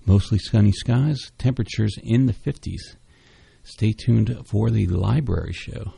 Mostly sunny skies, temperatures in the 50s. Stay tuned for the library show.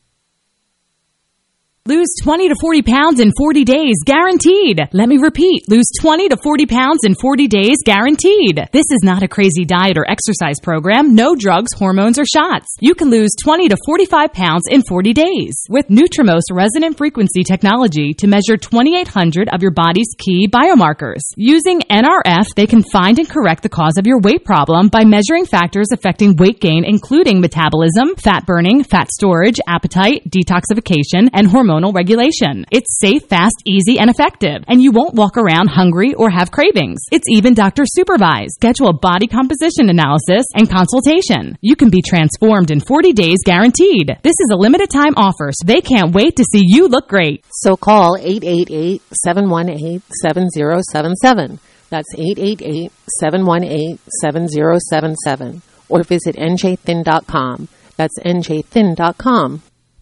Lose 20 to 40 pounds in 40 days, guaranteed. Let me repeat, lose 20 to 40 pounds in 40 days, guaranteed. This is not a crazy diet or exercise program. No drugs, hormones, or shots. You can lose 20 to 45 pounds in 40 days with Nutrimost resonant frequency technology to measure 2,800 of your body's key biomarkers. Using NRF, they can find and correct the cause of your weight problem by measuring factors affecting weight gain, including metabolism, fat burning, fat storage, appetite, detoxification, and hormonal regulation. It's safe, fast, easy, and effective, and you won't walk around hungry or have cravings. It's even doctor supervised. Schedule a body composition analysis and consultation. You can be transformed in 40 days guaranteed. This is a limited time offer, so they can't wait to see you look great. So call 888-718-7077. That's 888-718-7077. Or visit njthin.com. That's njthin.com.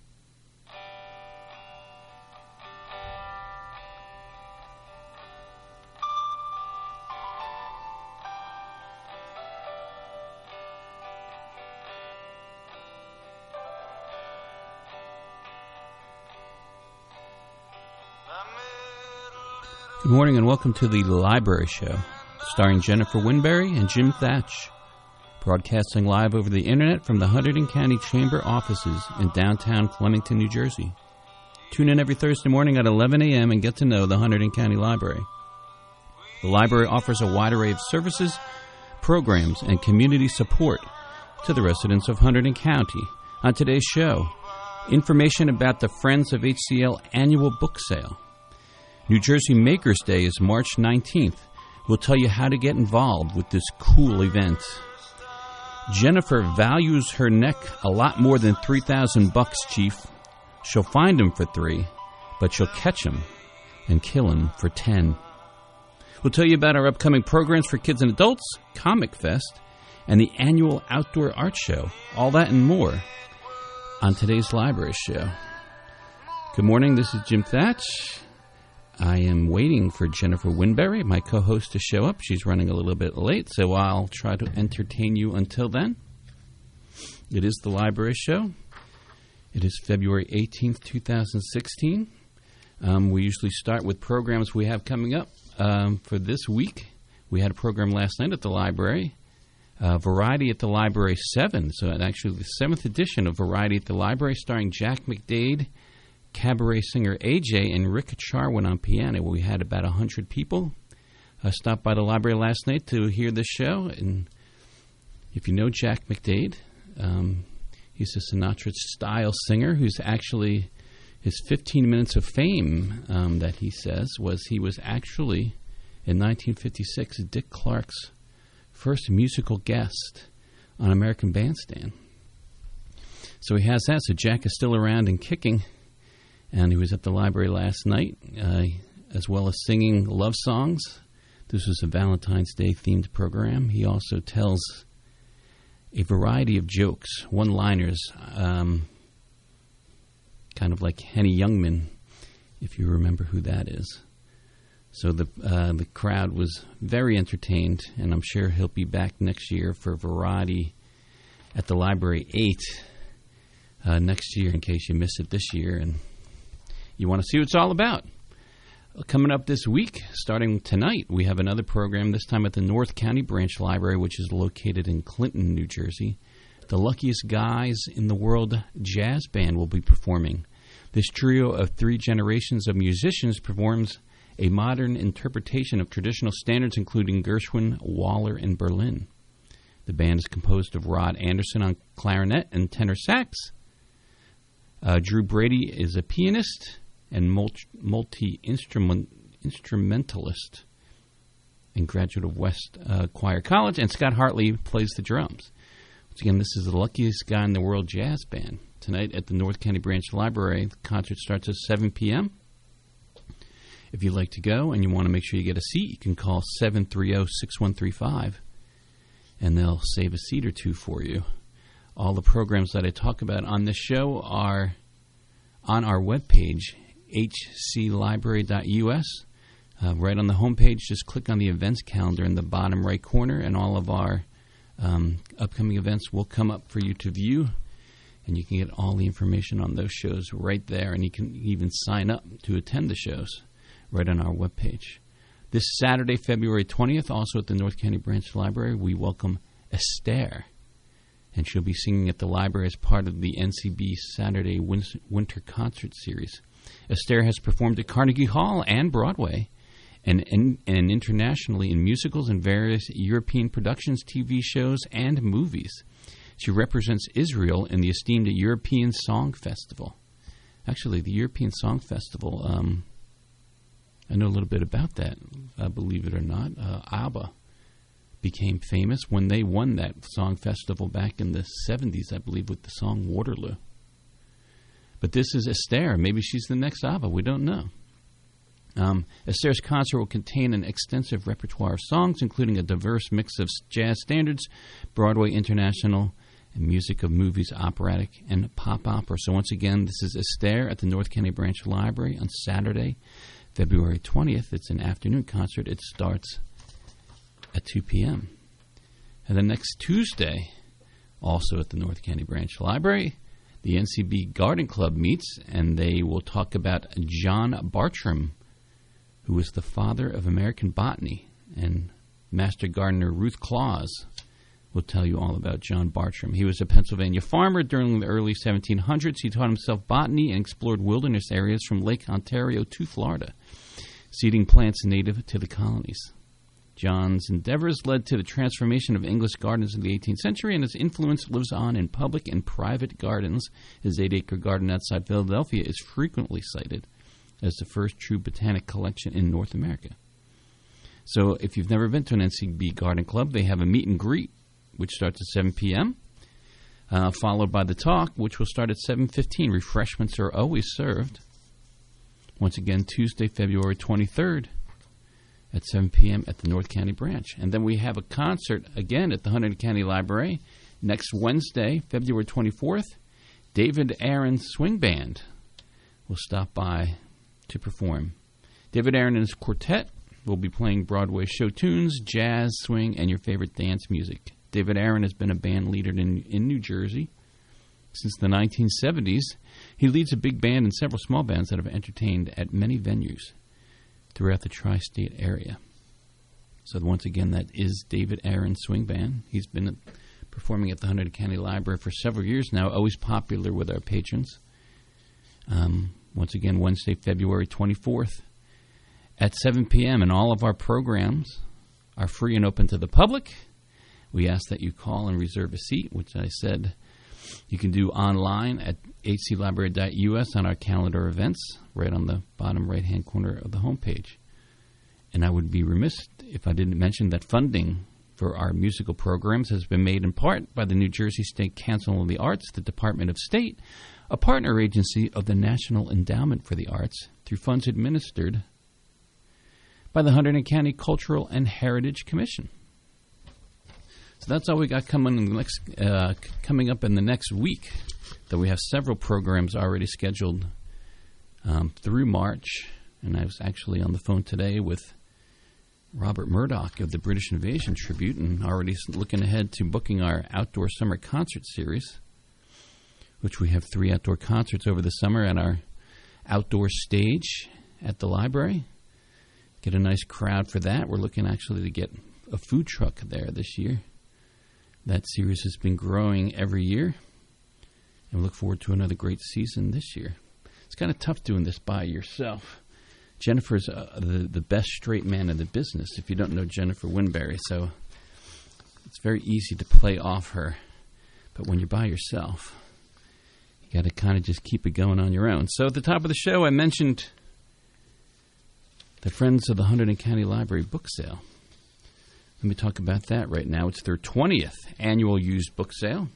Good morning and welcome to the Library Show, starring Jennifer Winberry and Jim Thatch, broadcasting live over the internet from the Hunterdon County Chamber offices in downtown Flemington, New Jersey. Tune in every Thursday morning at 11 a.m. and get to know the Hunterdon County Library. The library offers a wide array of services, programs, and community support to the residents of Hunterdon County. On today's show, information about the Friends of HCL annual book sale. New Jersey Makers Day is March 19th. We'll tell you how to get involved with this cool event. Jennifer values her neck a lot more than $3,000, Chief. She'll find him for $3, but she'll catch him and kill him for $10. We'll tell you about our upcoming programs for kids and adults, Comic Fest, and the annual Outdoor Art Show. All that and more on today's Library Show. Good morning, this is Jim Thatch. I am waiting for Jennifer Winberry, my co-host, to show up. She's running a little bit late, so I'll try to entertain you until then. It is the Library Show. It is February 18th, 2016. We usually start with programs we have coming up for this week. We had a program last night at the library, Variety at the Library 7. So actually the 7th edition of Variety at the Library, starring Jack McDade, cabaret singer AJ, and Rick Charwin on piano. We had about 100 people stop by the library last night to hear this show. And if you know Jack McDade, he's a Sinatra-style singer who's actually, his 15 minutes of fame that he says was he was actually, in 1956, Dick Clark's first musical guest on American Bandstand. So he has that. So Jack is still around and kicking. And he was at the library last night, as well as singing love songs. This was a Valentine's Day themed program. He also tells a variety of jokes, one-liners, kind of like Henny Youngman, if you remember who that is. So the crowd was very entertained, and I'm sure he'll be back next year for Variety at the Library 8 next year, in case you missed it this year. And you want to see what it's all about. Coming up this week, starting tonight, we have another program, this time at the North County Branch Library, which is located in Clinton, New Jersey. The Luckiest Guys in the World Jazz Band will be performing. This trio of 3 generations of musicians performs a modern interpretation of traditional standards, including Gershwin, Waller, and Berlin. The band is composed of Rod Anderson on clarinet and tenor sax. Drew Brady is a pianist and multi-instrumentalist and graduate of West Choir College, and Scott Hartley plays the drums. Once again, this is the Luckiest Guy in the World Jazz Band. Tonight at the North County Branch Library, the concert starts at 7 p.m. If you'd like to go and you want to make sure you get a seat, you can call 730-6135, and they'll save a seat or two for you. All the programs that I talk about on this show are on our webpage, hclibrary.us. Right on the homepage, just click on the events calendar in the bottom right corner, and all of our upcoming events will come up for you to view. And you can get all the information on those shows right there, and you can even sign up to attend the shows right on our webpage. This Saturday, February 20th, also at the North County Branch Library, we welcome Esther. And she'll be singing at the library as part of the NCB Saturday Winter Concert Series. Esther has performed at Carnegie Hall and Broadway, and internationally in musicals and various European productions, TV shows, and movies. She represents Israel in the esteemed European Song Festival. Actually, the European Song Festival, I know a little bit about that, believe it or not. ABBA became famous when they won that song festival back in the 70s, I believe, with the song Waterloo. But this is Esther. Maybe she's the next ABBA. We don't know. Esther's concert will contain an extensive repertoire of songs, including a diverse mix of jazz standards, Broadway, international, and music of movies, operatic, and pop opera. So once again, this is Esther at the North County Branch Library on Saturday, February 20th. It's an afternoon concert. It starts at 2 p.m. And then next Tuesday, also at the North County Branch Library, the NCB Garden Club meets, and they will talk about John Bartram, who was the father of American botany, and Master Gardener Ruth Claus will tell you all about John Bartram. He was a Pennsylvania farmer during the early 1700s. He taught himself botany and explored wilderness areas from Lake Ontario to Florida, seeding plants native to the colonies. John's endeavors led to the transformation of English gardens in the 18th century, and his influence lives on in public and private gardens. His 8-acre garden outside Philadelphia is frequently cited as the first true botanic collection in North America. So if you've never been to an NCB Garden Club, they have a meet and greet, which starts at 7 p.m., followed by the talk, which will start at 7:15. Refreshments are always served. Once again, Tuesday, February 23rd at 7 p.m. at the North County Branch. And then we have a concert again at the Hunterdon County Library next Wednesday, February 24th. David Aaron Swing Band will stop by to perform. David Aaron and his quartet will be playing Broadway show tunes, jazz, swing, and your favorite dance music. David Aaron has been a band leader in New Jersey since the 1970s. He leads a big band and several small bands that have entertained at many venues throughout the tri-state area. So once again, that is David Aaron Swing Band. He's been performing at the Hunterdon County Library for several years now, always popular with our patrons. Once again, Wednesday, February 24th at 7 p.m. And all of our programs are free and open to the public. We ask that you call and reserve a seat, which I said you can do online at hclibrary.us on our calendar events, right on the bottom right-hand corner of the homepage. And I would be remiss if I didn't mention that funding for our musical programs has been made in part by the New Jersey State Council on the Arts, the Department of State, a partner agency of the National Endowment for the Arts, through funds administered by the Hunterdon County Cultural and Heritage Commission. So that's all we got coming up in the next week, though we have several programs already scheduled through March. And I was actually on the phone today with Robert Murdoch of the British Invasion Tribute, and already looking ahead to booking our outdoor summer concert series, which we have 3 outdoor concerts over the summer at our outdoor stage at the library. Get a nice crowd for that. We're looking actually to get a food truck there this year. That series has been growing every year, and we look forward to another great season this year. It's kind of tough doing this by yourself. Jennifer's the best straight man in the business, if you don't know Jennifer Winberry, so it's very easy to play off her. But when you're by yourself, you got to kind of just keep it going on your own. So at the top of the show, I mentioned the Friends of the Hunterdon County Library book sale. Let me talk about that right now. It's their 20th annual used book sale.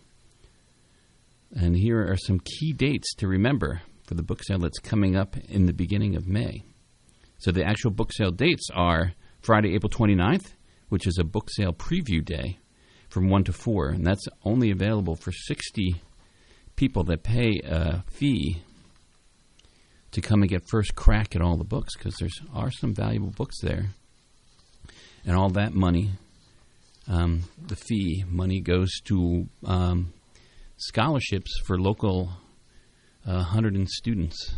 And here are some key dates to remember for the book sale that's coming up in the beginning of May. So the actual book sale dates are Friday, April 29th, which is a book sale preview day from 1 to 4. And that's only available for 60 people that pay a fee to come and get first crack at all the books, because there are some valuable books there. And all that money, the fee money, goes to scholarships for local Hunterdon students.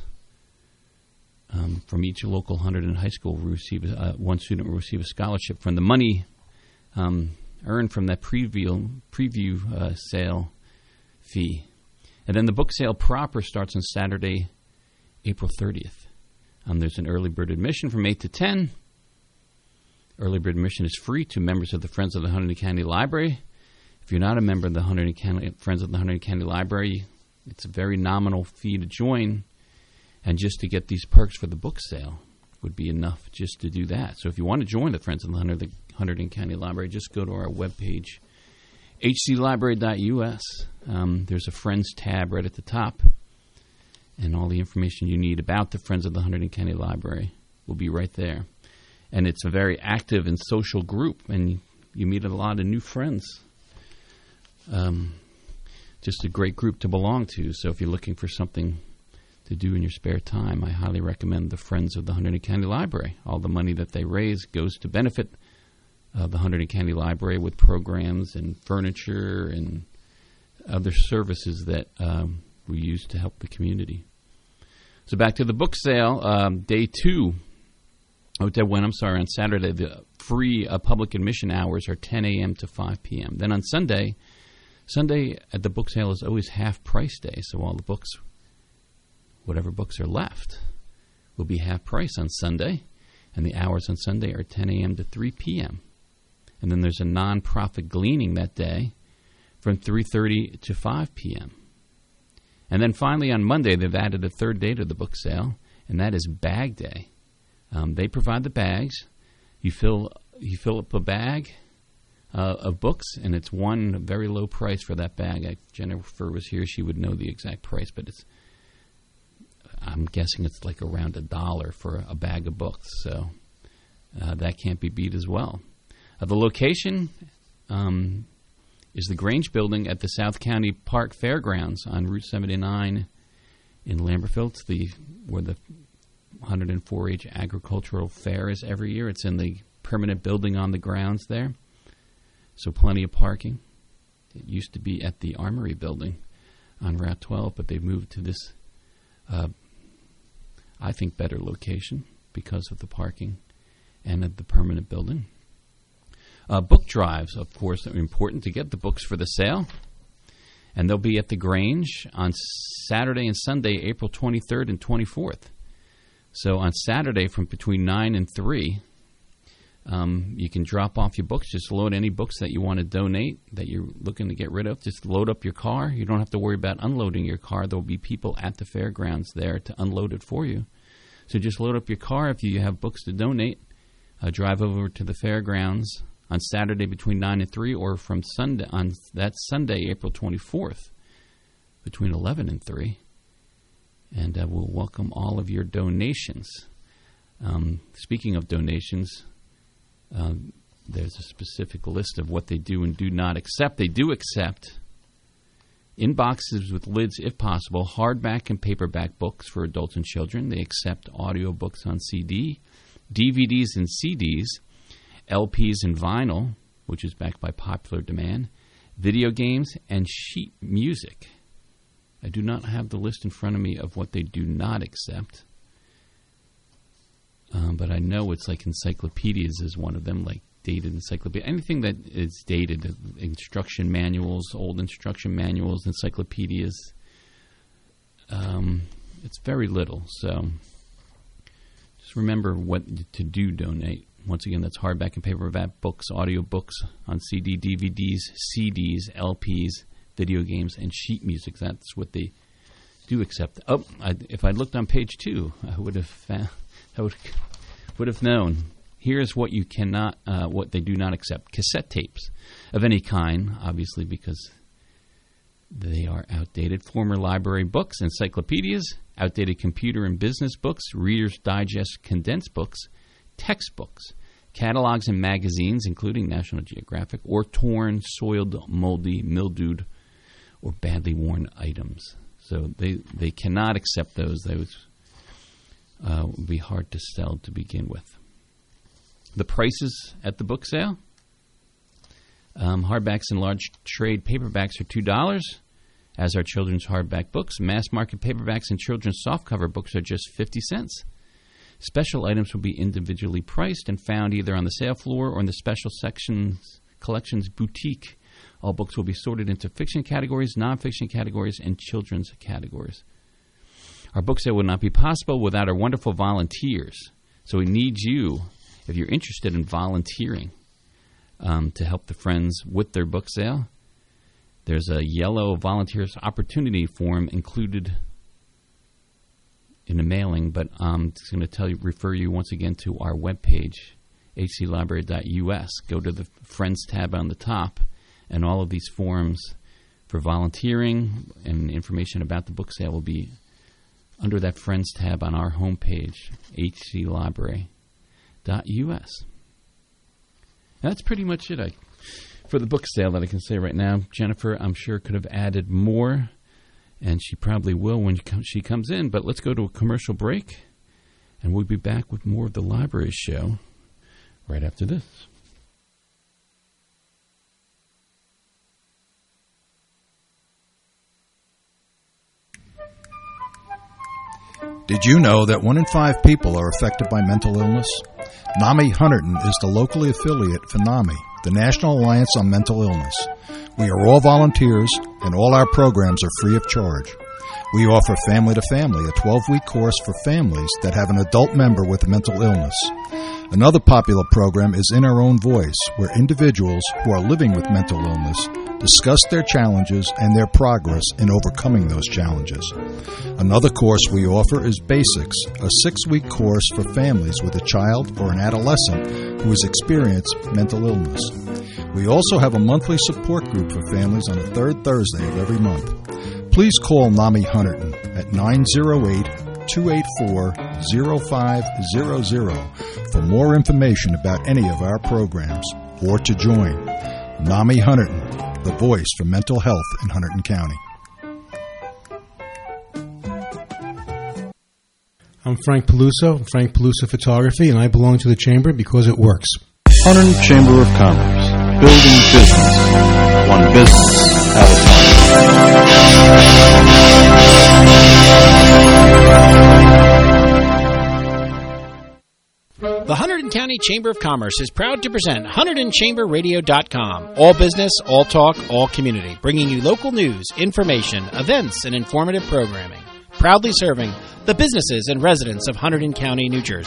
From each local Hunterdon high school, one student will receive a scholarship from the money earned from that preview sale fee. And then the book sale proper starts on Saturday, April 30th. There's an early bird admission from 8 to 10. Early bird admission is free to members of the Friends of the Hunterdon County Library. If you're not a member of the Friends of the Hunterdon County Library, it's a very nominal fee to join. And just to get these perks for the book sale would be enough just to do that. So if you want to join the Friends of the Hunterdon County Library, just go to our webpage, hclibrary.us. There's a Friends tab right at the top, and all the information you need about the Friends of the Hunterdon County Library will be right there. And it's a very active and social group, and you meet a lot of new friends. Just a great group to belong to. So if you're looking for something to do in your spare time, I highly recommend the Friends of the Hunterdon County Library. All the money that they raise goes to benefit the Hunterdon County Library with programs and furniture and other services that we use to help the community. So back to the book sale, day 2. On Saturday, the free public admission hours are 10 a.m. to 5 p.m. Then on Sunday at the book sale is always half price day, so all the books, whatever books are left, will be half price on Sunday, and the hours on Sunday are 10 a.m. to 3 p.m. And then there's a non-profit gleaning that day from 3:30 to 5 p.m. And then finally on Monday, they've added a third day to the book sale, and that is bag day. They provide the bags. You fill up a bag of books, and it's one very low price for that bag. If Jennifer was here, she would know the exact price, but I'm guessing it's like around $1 for a bag of books, so that can't be beat as well. The location is the Grange Building at the South County Park Fairgrounds on Route 79 in Lambertville. It's where the 104-H Agricultural Fair is every year. It's in the permanent building on the grounds there, so plenty of parking. It used to be at the Armory Building on Route 12, but they've moved to this, I think, better location because of the parking and of the permanent building. Book drives, of course, are important to get the books for the sale. And they'll be at the Grange on Saturday and Sunday, April 23rd and 24th. So on Saturday from between 9 and 3, you can drop off your books. Just load any books that you want to donate, that you're looking to get rid of. Just load up your car. You don't have to worry about unloading your car. There will be people at the fairgrounds there to unload it for you. So just load up your car if you have books to donate. Drive over to the fairgrounds on Saturday between 9 and 3, or from Sunday on that Sunday, April 24th, between 11 and 3. And we'll welcome all of your donations. Speaking of donations, there's a specific list of what they do and do not accept. They do accept, in boxes with lids if possible, hardback and paperback books for adults and children. They accept audiobooks on CD, DVDs and CDs, LPs and vinyl, which is backed by popular demand, video games, and sheet music. I do not have the list in front of me of what they do not accept, but I know it's like encyclopedias is one of them, like dated encyclopedia. Anything that is dated, instruction manuals, old instruction manuals, encyclopedias, it's very little. So just remember what to do donate. Once again, that's hardback and paperback books, audio books on CD, DVDs, CDs, LPs, video games, and sheet music. That's what they do accept. If I looked on page 2, I would have known. Here's what you cannot, what they do not accept: cassette tapes of any kind, obviously because they are outdated. Former library books, encyclopedias, outdated computer and business books, Reader's Digest condensed books, textbooks, catalogs and magazines, including National Geographic, or torn, soiled, moldy, mildewed, or badly worn items. So they cannot accept those. would be hard to sell to begin with. The prices at the book sale. Hardbacks and large trade paperbacks are $2, as are children's hardback books. Mass market paperbacks and children's softcover books are just 50 cents. Special items will be individually priced and found either on the sale floor or in the special collections boutique. All books will be sorted into fiction categories, nonfiction categories, and children's categories. Our book sale would not be possible without our wonderful volunteers. So we need you, if you're interested in volunteering, to help the friends with their book sale. There's a yellow volunteers opportunity form included in the mailing, but I'm just going to refer you once again to our webpage, hclibrary.us. Go to the Friends tab on the top, and all of these forms for volunteering and information about the book sale will be under that Friends tab on our homepage, hclibrary.us. That's pretty much it for the book sale that I can say right now. Jennifer, I'm sure, could have added more, and she probably will when she comes in. But let's go to a commercial break, and we'll be back with more of the Library Show right after this. Did you know that 1 in 5 people are affected by mental illness? NAMI Hunterdon is the locally affiliate for NAMI, the National Alliance on Mental Illness. We are all volunteers, and all our programs are free of charge. We offer Family to Family, a 12-week course for families that have an adult member with a mental illness. Another popular program is In Our Own Voice, where individuals who are living with mental illness discuss their challenges and their progress in overcoming those challenges. Another course we offer is Basics, a 6-week course for families with a child or an adolescent who has experienced mental illness. We also have a monthly support group for families on the third Thursday of every month. Please call NAMI Hunterdon at 908-284-0500 for more information about any of our programs or to join. NAMI Hunterdon, the voice for mental health in Hunterdon County. I'm Frank Peluso, Frank Peluso Photography, and I belong to the Chamber because it works. Hunterdon Chamber of Commerce, building business, one business at a time. The Hunterdon County Chamber of Commerce is proud to present HunterdonChamberRadio.com. All business, all talk, all community. Bringing you local news, information, events, and informative programming. Proudly serving the businesses and residents of Hunterdon County, New Jersey.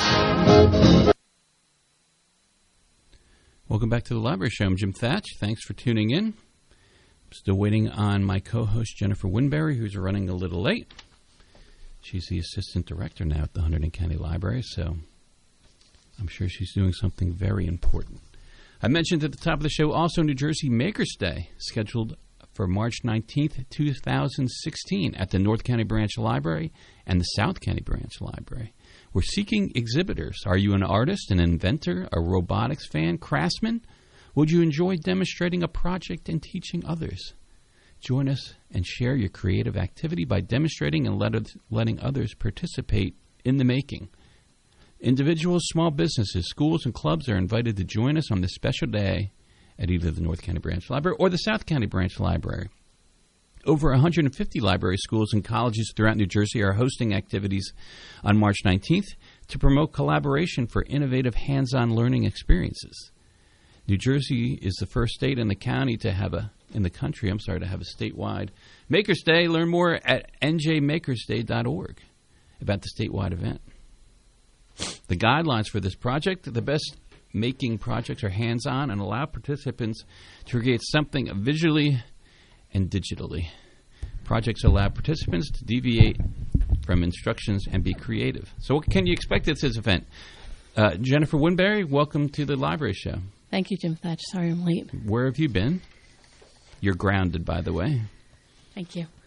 Welcome back to the Library Show. I'm Jim Thatch. Thanks for tuning in. I'm still waiting on my co-host, Jennifer Winberry, who's running a little late. She's the assistant director now at the Hunterdon County Library, so I'm sure she's doing something very important. I mentioned at the top of the show also New Jersey Makers Day, scheduled for March 19th, 2016 at the North County Branch Library and the South County Branch Library. We're seeking exhibitors. Are you an artist, an inventor, a robotics fan, craftsman? Would you enjoy demonstrating a project and teaching others? Join us and share your creative activity by demonstrating and letting others participate in the making. Individuals, small businesses, schools, and clubs are invited to join us on this special day at either the North County Branch Library or the South County Branch Library. Over 150 library schools and colleges throughout New Jersey are hosting activities on March 19th to promote collaboration for innovative hands-on learning experiences. New Jersey is the first state in the county to have a statewide Makers Day. Learn more at njmakersday.org about the statewide event. The guidelines for this project: the best making projects are hands-on and allow participants to create something visually and digitally. Projects allow participants to deviate from instructions and be creative. So what can you expect at this event? Jennifer Winberry, welcome to the Library Show. Thank you, Jim Thatch. Sorry I'm late. Where have you been? You're grounded, by the way. Thank you.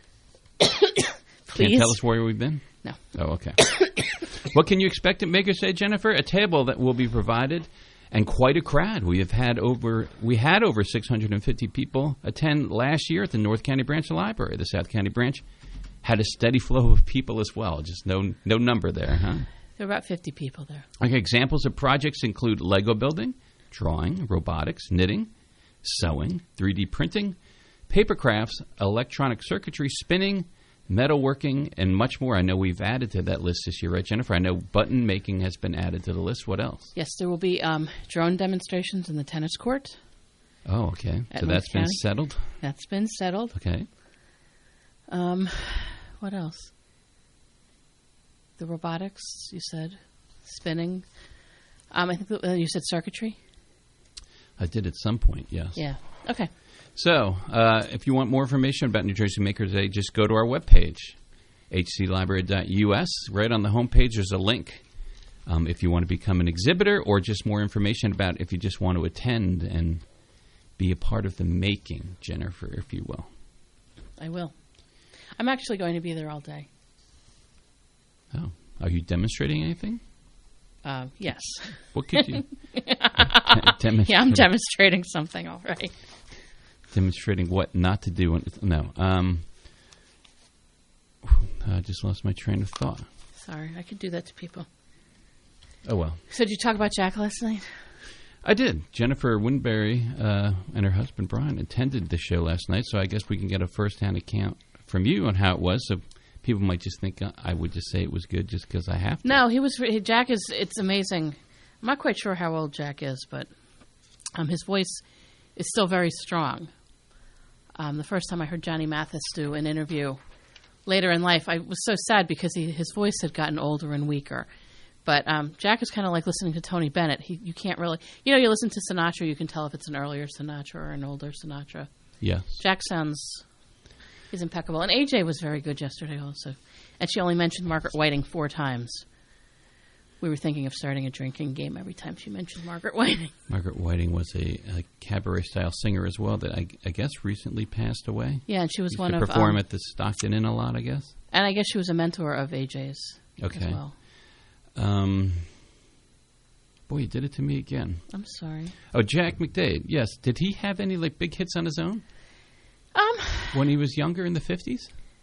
Can't tell us where we've been? No. Oh, okay. What can you expect at Makers Day, Jennifer? A table that will be provided and quite a crowd. We had over 650 people attend last year at the North County Branch Library. The South County Branch had a steady flow of people as well. Just no number there, huh? There were about 50 people there. Okay, examples of projects include Lego building, drawing, robotics, knitting, sewing, 3D printing, paper crafts, electronic circuitry, spinning, metalworking, and much more. I know we've added to that list this year, right, Jennifer? I know button making has been added to the list. What else? Yes, there will be drone demonstrations in the tennis court. Oh, okay. At So North that's been County. settled? That's been settled. Okay. What else? The robotics, you said. Spinning. I think you said circuitry? I did at some point, yes. Yeah. Okay. So, if you want more information about New Jersey Maker Day, just go to our webpage, hclibrary.us. Right on the homepage, there's a link if you want to become an exhibitor or just more information about if you just want to attend and be a part of the making, Jennifer, if you will. I will. I'm actually going to be there all day. Oh, are you demonstrating anything? Yes. What could you demonstrate? Yeah, I'm demonstrating something already. Demonstrating what not to do. No. I just lost my train of thought. Sorry, I could do that to people. Oh, well. So did you talk about Jack last night? I did. Jennifer Winberry and her husband Brian attended the show last night, so I guess we can get a first-hand account from you on how it was. So people might just think I would just say it was good just because I have to. No, Jack is. It's amazing. I'm not quite sure how old Jack is, but his voice is still very strong. The first time I heard Johnny Mathis do an interview later in life, I was so sad because his voice had gotten older and weaker. But Jack is kind of like listening to Tony Bennett. You can't really, you listen to Sinatra, you can tell if it's an earlier Sinatra or an older Sinatra. Yes. Jack is impeccable. And AJ was very good yesterday also. And she only mentioned Margaret Whiting 4 times. We were thinking of starting a drinking game every time she mentioned Margaret Whiting. Margaret Whiting was a cabaret-style singer as well that I guess recently passed away. Yeah, and she was Used one to of... perform at the Stockton Inn a lot, I guess. And I guess she was a mentor of AJ's as well. Boy, you did it to me again. I'm sorry. Oh, Jack McDade. Yes. Did he have any big hits on his own? When he was younger in the 50s?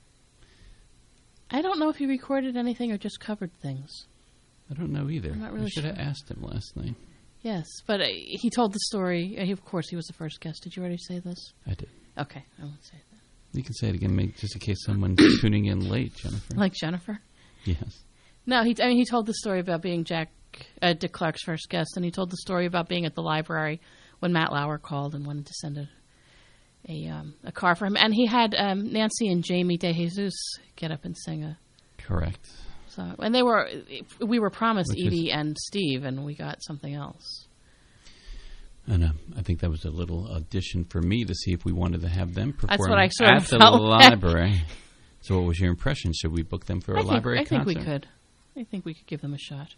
I don't know if he recorded anything or just covered things. I don't know either. I'm not really I should have sure. asked him last night. Yes, but he told the story. Of course, he was the first guest. Did you already say this? I did. Okay, I won't say that. You can say it again, just in case someone's tuning in late, Jennifer. Like Jennifer? Yes. No, he told the story about being Dick Clark's first guest, and he told the story about being at the library when Matt Lauer called and wanted to send a car for him. And he had Nancy and Jamie DeJesus get up and sing Correct. So, and we were promised Edie and Steve, and we got something else. And I think that was a little audition for me to see if we wanted to have them perform That's what I sort at of the felt library. So what was your impression? Should we book them for a library concert? I think we could. I think we could give them a shot.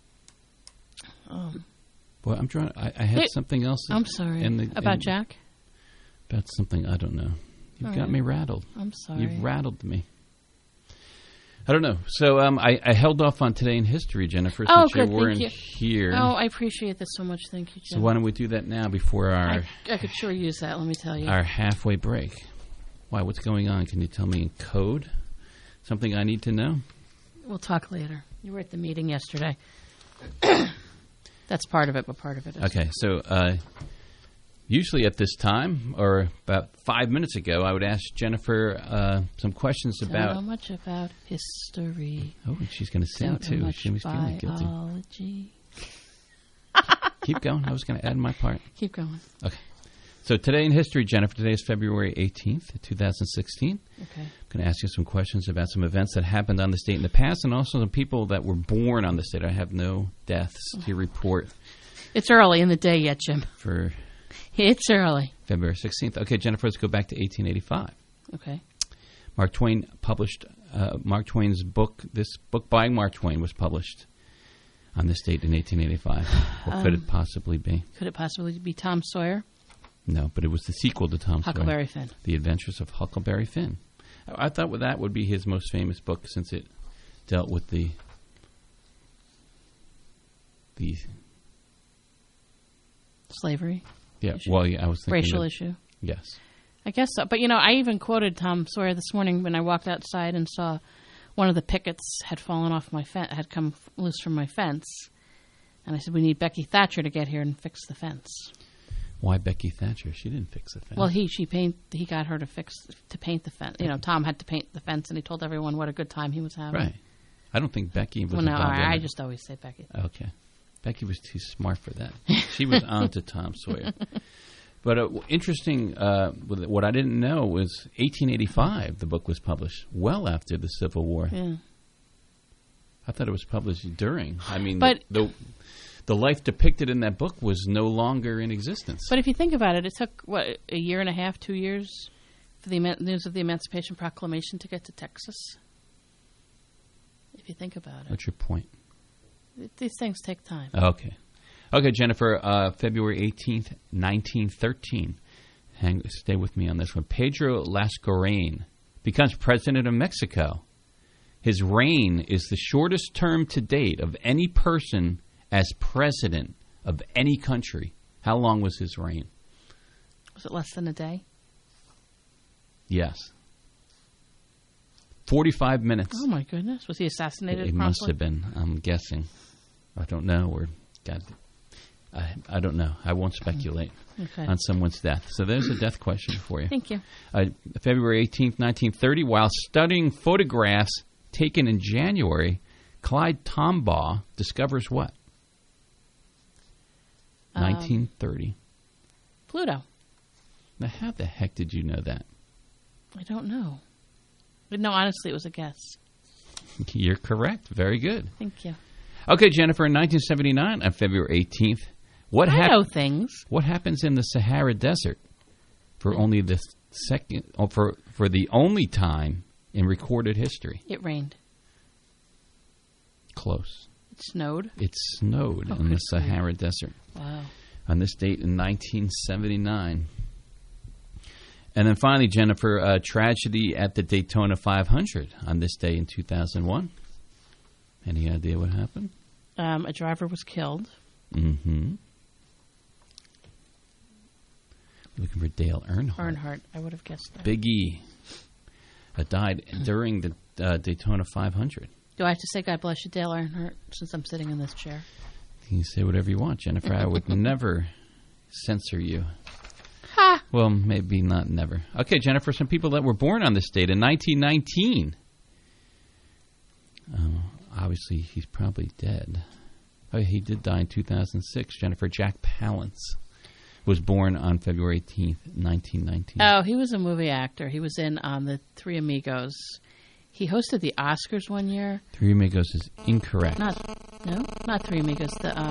Well, I'm trying. I had something else. I'm sorry. About Jack? About something, I don't know. You've got me rattled. I'm sorry. You've rattled me. I don't know. So I held off on Today in History, Jennifer, since you weren't here. Oh, I appreciate that so much. Thank you, Jim. So why don't we do that now before our... I could sure use that, let me tell you. Our halfway break. Why, what's going on? Can you tell me in code? Something I need to know? We'll talk later. You were at the meeting yesterday. That's part of it, but part of it isn't. Okay, so usually at this time, or about 5 minutes ago, I would ask Jennifer some questions about... Don't know much about history. Oh, and she's going to sing, too. She was feeling guilty. Biology. Keep going. I was going to add my part. Keep going. Okay. So today in history, Jennifer, today is February 18th, 2016. Okay. I'm going to ask you some questions about some events that happened on the state in the past and also some people that were born on the state. I have no deaths to report. It's early in the day yet, Jim. It's early. February 16th. Okay, Jennifer, let's go back to 1885. Okay. Mark Twain published Mark Twain's book. This book by Mark Twain was published on this date in 1885. What could it possibly be? Could it possibly be Tom Sawyer? No, but it was the sequel to Tom Sawyer. Huckleberry Finn. The Adventures of Huckleberry Finn. I thought that would be his most famous book since it dealt with the slavery. Yeah, issue. well, yeah, I was thinking racial issue. Yes. I guess so. But, I even quoted Tom Sawyer this morning when I walked outside and saw one of the pickets had fallen off my fence, had come loose from my fence. And I said, we need Becky Thatcher to get here and fix the fence. Why Becky Thatcher? She didn't fix the fence. Well, he got her to paint the fence. Tom had to paint the fence, and he told everyone what a good time he was having. Right. I don't think Becky was involved in it. I it. just always say Becky. Okay. Becky was too smart for that. She was on to Tom Sawyer. But interesting, what I didn't know was 1885 the book was published, well after the Civil War. Yeah. I thought it was published during. I mean, but the life depicted in that book was no longer in existence. But if you think about it, it took, a year and a half, 2 years for the news of the Emancipation Proclamation to get to Texas? If you think about it. What's your point? These things take time. Okay. Okay, Jennifer, February 18th, 1913. Stay with me on this one. Pedro Lascurain becomes president of Mexico. His reign is the shortest term to date of any person as president of any country. How long was his reign? Was it less than a day? Yes. 45 minutes. Oh, my goodness. Was he assassinated? It must have been, I'm guessing. I don't know. Or God, I don't know. I won't speculate on someone's death. So there's a death question for you. Thank you. February 18th, 1930, while studying photographs taken in January, Clyde Tombaugh discovers what? 1930. Pluto. Now, how the heck did you know that? I don't know. But no, honestly, it was a guess. You're correct. Very good. Thank you. Okay, Jennifer, in 1979, on February 18th, I know things. What happens in the Sahara Desert for only the for the only time in recorded history? It rained. Close. It snowed. It snowed in the Sahara Desert. Wow. On this date in 1979. And then finally, Jennifer, tragedy at the Daytona 500 on this day in 2001. Any idea what happened? A driver was killed. Mm-hmm. Looking for Dale Earnhardt. Earnhardt, I would have guessed that. Big E. Died during the Daytona 500. Do I have to say God bless you, Dale Earnhardt, since I'm sitting in this chair? You can say whatever you want, Jennifer. I would never censor you. Ha! Well, maybe not never. Okay, Jennifer, some people that were born on this date in 1919. Obviously, he's probably dead. Oh, he did die in 2006. Jennifer, Jack Palance was born on February 18th, 1919. Oh, he was a movie actor. He was in the Three Amigos. He hosted the Oscars one year. Three Amigos is incorrect. Not Three Amigos.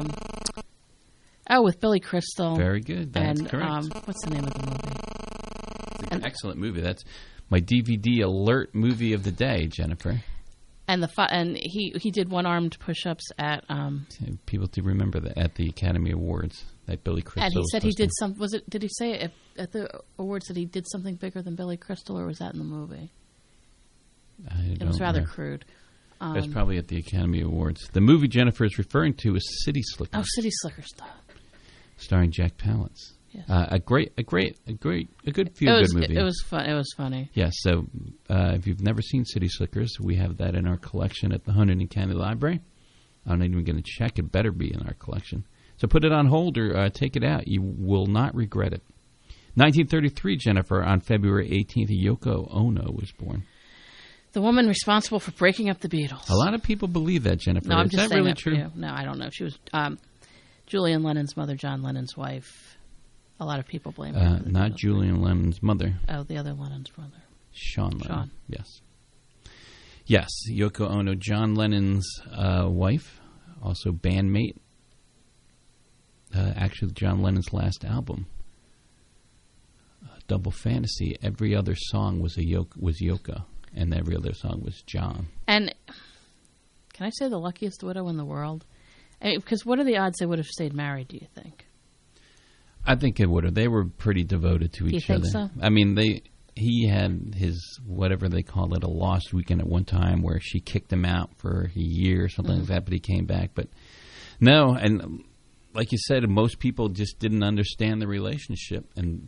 With Billy Crystal. Very good. That's correct. What's the name of the movie? It's an excellent movie. That's my DVD alert movie of the day, Jennifer. And he did one-armed push-ups at people do remember that at the Academy Awards that Billy Crystal. And he said he did some. Did he say at the awards that he did something bigger than Billy Crystal, or was that in the movie? It was rather crude. It was probably at the Academy Awards. The movie Jennifer is referring to is City Slickers. Oh, City Slickers, starring Jack Palance. Yes. A good feel-good movie. It was fun. It was funny. Yes. So, if you've never seen City Slickers, we have that in our collection at the Hunterdon County Library. I'm not even going to check. It better be in our collection. So put it on hold or take it out. You will not regret it. 1933, Jennifer, on February 18th, Yoko Ono was born. The woman responsible for breaking up the Beatles. A lot of people believe that, Jennifer. No, I'm Is just that saying really that true? No, I don't know. She was Julian Lennon's mother, John Lennon's wife. A lot of people blame her. Not Julian Lennon's mother. Oh, the other Lennon's brother. Sean Lennon. Yes. Yes, Yoko Ono, John Lennon's wife, also bandmate. Actually, John Lennon's last album, Double Fantasy. Every other song was Yoko, and every other song was John. And can I say the luckiest widow in the world? Because what are the odds they would have stayed married? Do you think? I think it would have. They were pretty devoted to each other. Do you think so? I mean, he had his, whatever they call it, a lost weekend at one time where she kicked him out for a year or something like that, but he came back. But no, and like you said, most people just didn't understand the relationship and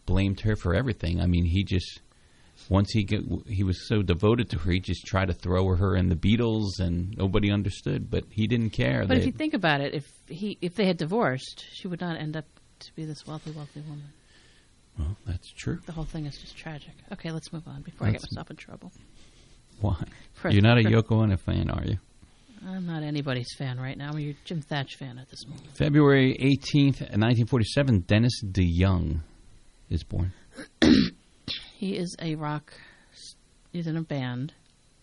blamed her for everything. I mean, he just once he was so devoted to her, he just tried to throw her in the Beatles, and nobody understood. But he didn't care. But if you think about it, if they had divorced, she would not end up to be this wealthy woman. Well, that's true. The whole thing is just tragic. Okay, let's move on before I get myself in trouble. Why? You're not a Yoko Ono fan, are you? I'm not anybody's fan right now. I'm a Jim Thatch fan at this moment. February 18th, 1947, Dennis DeYoung is born. He is a rock. He's in a band.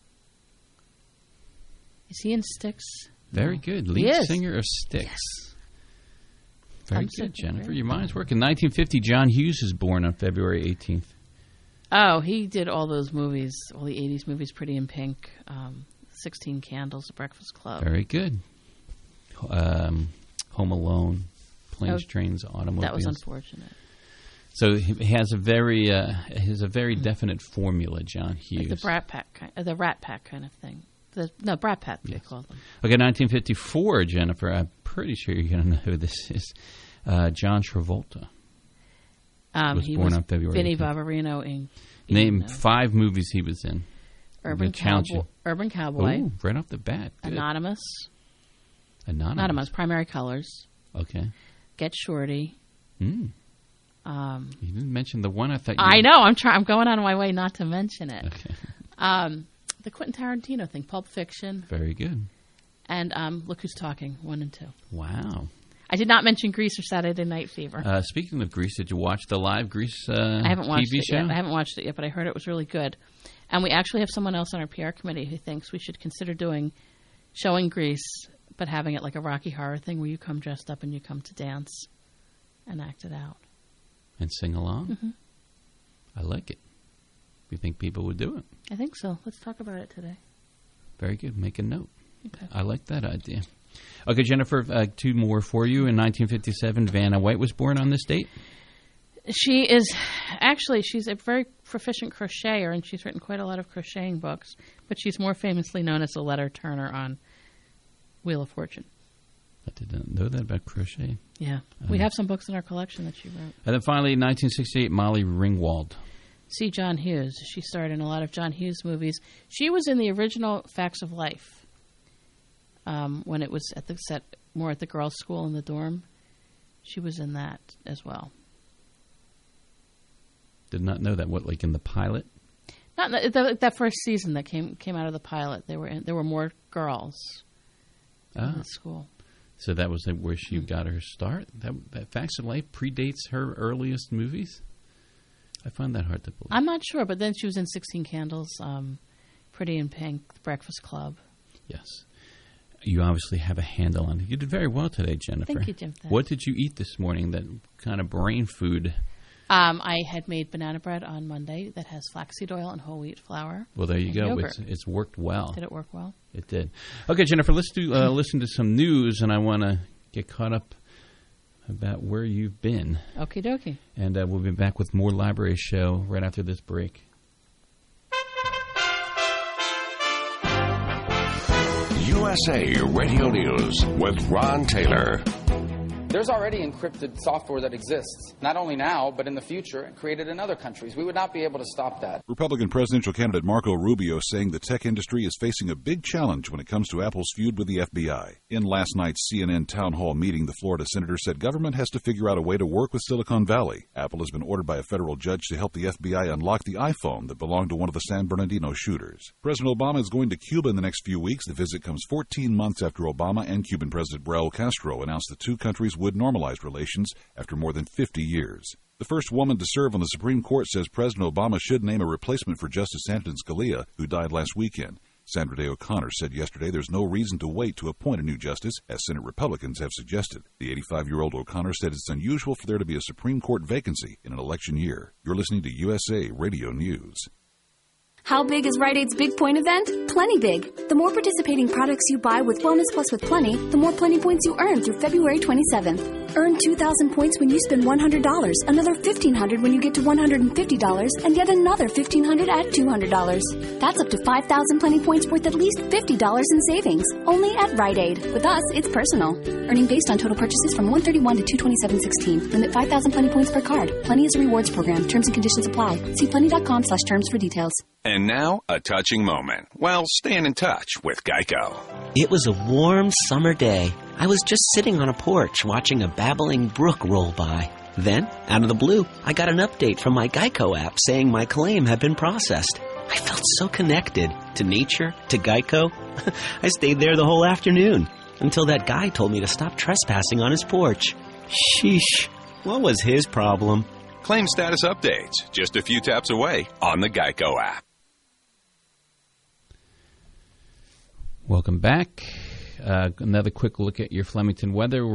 Is he in Styx? Very good. Lead singer of Styx. Yes. Very good, Jennifer. Your mind's working. 1950, John Hughes is born on February 18th. Oh, he did all those movies, all the 80s movies, Pretty in Pink, 16 Candles, The Breakfast Club. Very good. Home Alone, Planes, Trains, Automobiles. That was unfortunate. So he has a very definite formula, John Hughes. Like the Rat Pack kind of thing. Brat Pack, they call them. Okay, 1954, Jennifer. I'm pretty sure you're going to know who this is. John Travolta. He born was on February Vinnie 18th. Barbarino in Name 5 movies he was in. Urban Cowboy. Ooh, right off the bat. Good. Anonymous. Primary Colors. Okay. Get Shorty. You didn't mention the one I thought you... I know. I'm going out of my way not to mention it. Okay. The Quentin Tarantino thing, Pulp Fiction. Very good. And Look Who's Talking, 1 and 2. Wow. I did not mention Grease or Saturday Night Fever. Speaking of Grease, did you watch the live Grease I haven't watched TV it show? Yet. I haven't watched it yet, but I heard it was really good. And we actually have someone else on our PR committee who thinks we should consider showing Grease, but having it like a Rocky Horror thing where you come dressed up and you come to dance and act it out. And sing along? Mm-hmm. I like it. You think people would do it? I think so. Let's talk about it today. Very good. Make a note. Okay. I like that idea. Okay, Jennifer, 2 more for you. In 1957, Vanna White was born on this date. She's a very proficient crocheter, and she's written quite a lot of crocheting books, but she's more famously known as the letter turner on Wheel of Fortune. I didn't know that about crochet. Yeah. We have some books in our collection that she wrote. And then finally, 1968, Molly Ringwald. See John Hughes. She starred in a lot of John Hughes movies. She was in the original Facts of Life when it was at the set more at the girls' school in the dorm. She was in that as well. Did not know that. What, like in the pilot? Not that first season that came out of the pilot. There were more girls in the school. So that was where she got her start? That Facts of Life predates her earliest movies? I find that hard to believe. I'm not sure, but then she was in 16 Candles, Pretty in Pink, The Breakfast Club. Yes. You obviously have a handle on it. You did very well today, Jennifer. Thank you, Jim. What did you eat this morning, that kind of brain food? I had made banana bread on Monday that has flaxseed oil and whole wheat flour. Well, there you go. Yogurt. It's worked well. Did it work well? It did. Okay, Jennifer, let's listen to some news, and I want to get caught up about where you've been. Okie dokie. And we'll be back with more Library Show right after this break. USA Radio News with Ron Taylor. There's already encrypted software that exists, not only now, but in the future, and created in other countries. We would not be able to stop that. Republican presidential candidate Marco Rubio saying the tech industry is facing a big challenge when it comes to Apple's feud with the FBI. In last night's CNN town hall meeting, the Florida senator said government has to figure out a way to work with Silicon Valley. Apple has been ordered by a federal judge to help the FBI unlock the iPhone that belonged to one of the San Bernardino shooters. President Obama is going to Cuba in the next few weeks. The visit comes 14 months after Obama and Cuban President Raul Castro announced the two countries would normalize relations after more than 50 years. The first woman to serve on the Supreme Court says President Obama should name a replacement for Justice Antonin Scalia, who died last weekend. Sandra Day O'Connor said yesterday there's no reason to wait to appoint a new justice, as Senate Republicans have suggested. The 85-year-old O'Connor said it's unusual for there to be a Supreme Court vacancy in an election year. You're listening to USA Radio News. How big is Rite Aid's Big Point event? Plenty big. The more participating products you buy with Wellness Plus with Plenty, the more Plenty points you earn through February 27th. Earn 2,000 points when you spend $100, another $1,500 when you get to $150, and yet another $1,500 at $200. That's up to 5,000 Plenty points worth at least $50 in savings. Only at Rite Aid. With us, it's personal. Earning based on total purchases from $131 to $227.16. Limit 5,000 Plenty points per card. Plenty is a rewards program. Terms and conditions apply. See plenty.com/terms for details. And now, a touching moment. Well, staying in touch with Geico. It was a warm summer day. I was just sitting on a porch watching a babbling brook roll by. Then, out of the blue, I got an update from my Geico app saying my claim had been processed. I felt so connected to nature, to Geico. I stayed there the whole afternoon until that guy told me to stop trespassing on his porch. Sheesh, what was his problem? Claim status updates, just a few taps away on the Geico app. Welcome back. Another quick look at your Flemington weather.